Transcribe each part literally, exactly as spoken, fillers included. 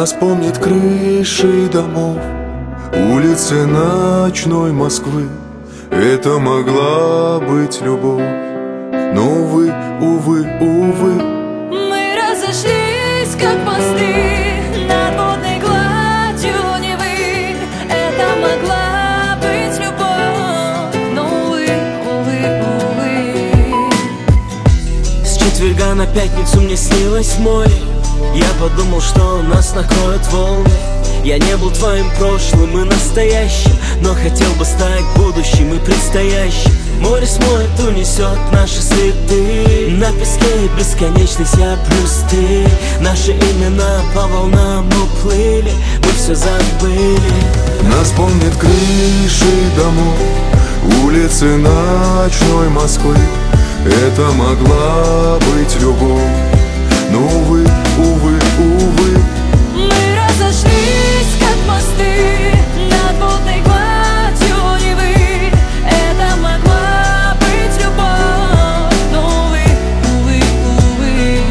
Нас помнят крыши домов, улицы ночной Москвы. Это могла быть любовь, но, увы, увы, увы. Мы разошлись, как мосты над водной гладью Невы. Это могла быть любовь, но, увы, увы, увы. С четверга на пятницу мне снилось море. Я подумал, что нас накроют волны. Я не был твоим прошлым и настоящим, но хотел бы стать будущим и предстоящим. Море смоет, унесет наши следы. На песке бесконечность я плюс ты. Наши имена по волнам уплыли, мы все забыли. Нас помнят крыши домов, улицы ночной Москвы. Это могла быть любовь, но, увы, увы, увы. Мы разошлись, как мосты над водной гладью Невы. Это могла быть любовь, но, увы, увы, увы.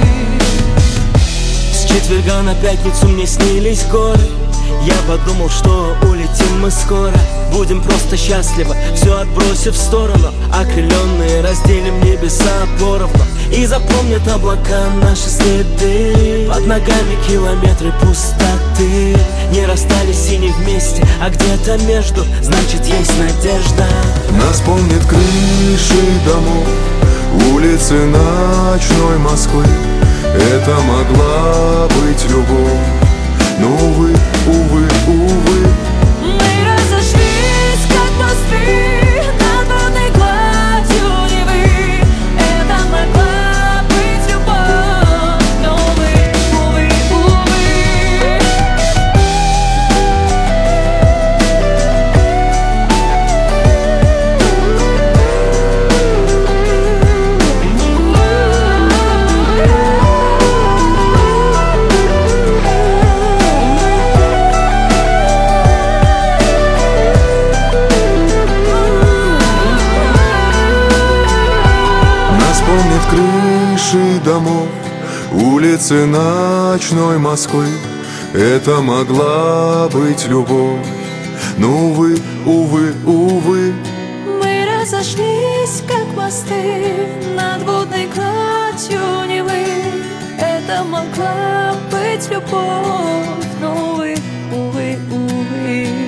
С четверга на пятницу мне снились горы. Я подумал, что улетим мы скоро. Будем просто счастливы, все отбросив в сторону. Окрыленные разделим небеса поровну. И запомнят облака наши следы. Под ногами километры пустоты. Не расстались и не вместе, а где-то между, значит, есть надежда. Нас помнят крыши домов, улицы ночной Москвы. Это могла быть любовь, но, увы, увы, увы. Мы разошлись, как мосты над водной гладью Невы. Это могла быть любовь, но, увы, увы, увы. Помнят крыши домов, улицы ночной Москвы. Это могла быть любовь, но, увы, увы, увы. Мы разошлись, как мосты над водной гладью Невы. Это могла быть любовь, но, увы, увы, увы.